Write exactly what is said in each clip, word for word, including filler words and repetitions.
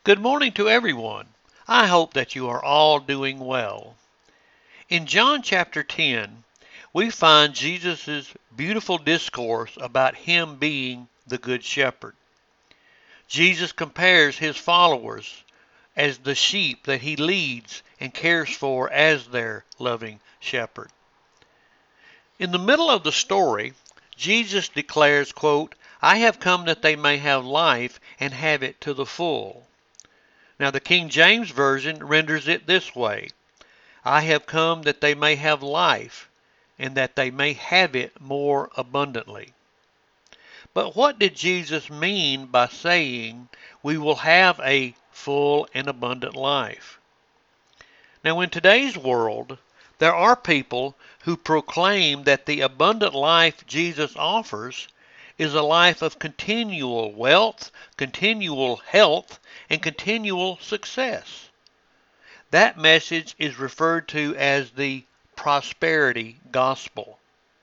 Good morning to everyone. I hope that you are all doing well. In John chapter ten, we find Jesus' beautiful discourse about him being the Good Shepherd. Jesus compares his followers as the sheep that he leads and cares for as their loving shepherd. In the middle of the story, Jesus declares, quote, I have come that they may have life and have it to the full. Now the King James Version renders it this way, I have come that they may have life, and that they may have it more abundantly. But what did Jesus mean by saying we will have a full and abundant life? Now in today's world, there are people who proclaim that the abundant life Jesus offers is a life of continual wealth, continual health, and continual success. That message is referred to as the prosperity gospel.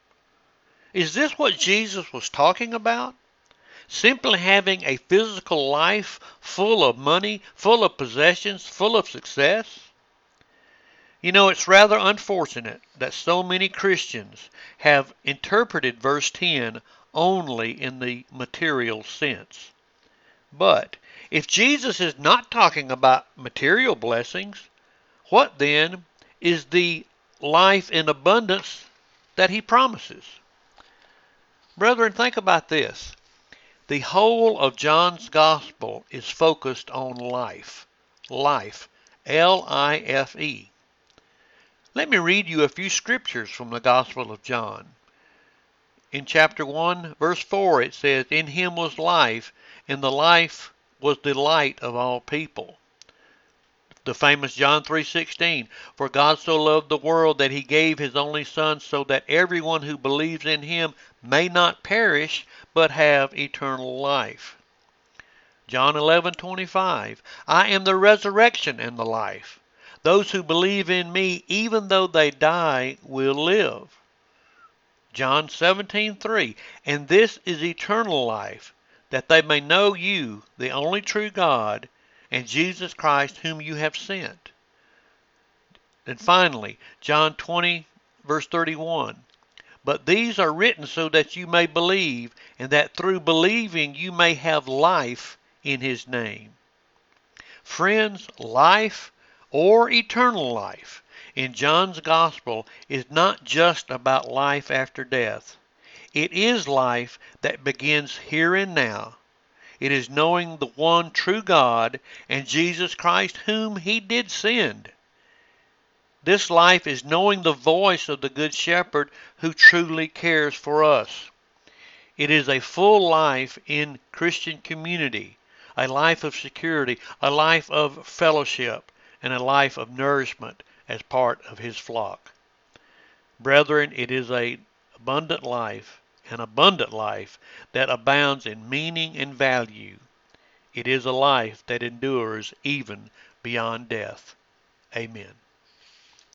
Is this what Jesus was talking about? Simply having a physical life full of money, full of possessions, full of success? You know, it's rather unfortunate that so many Christians have interpreted verse ten only in the material sense. But if Jesus is not talking about material blessings, what then is the life in abundance that he promises? Brethren, think about this. The whole of John's gospel is focused on life. Life. L I F E. Let me read you a few scriptures from the Gospel of John. In chapter one, verse four, it says, In him was life, and the life was the light of all people. The famous John three sixteen, For God so loved the world that he gave his only Son, so that everyone who believes in him may not perish, but have eternal life. John eleven twenty-five, I am the resurrection and the life. Those who believe in me, even though they die, will live. John seventeen three, And this is eternal life, that they may know you, the only true God, and Jesus Christ whom you have sent. And finally, John twenty, verse thirty-one, But these are written so that you may believe, and that through believing you may have life in his name. Friends, life or eternal life in John's gospel is not just about life after death. It is life that begins here and now. It is knowing the one true God and Jesus Christ whom he did send. This life is knowing the voice of the Good Shepherd who truly cares for us. It is a full life in Christian community, a life of security, a life of fellowship, and a life of nourishment as part of his flock. Brethren, it is an abundant life, an abundant life that abounds in meaning and value. It is a life that endures even beyond death. Amen.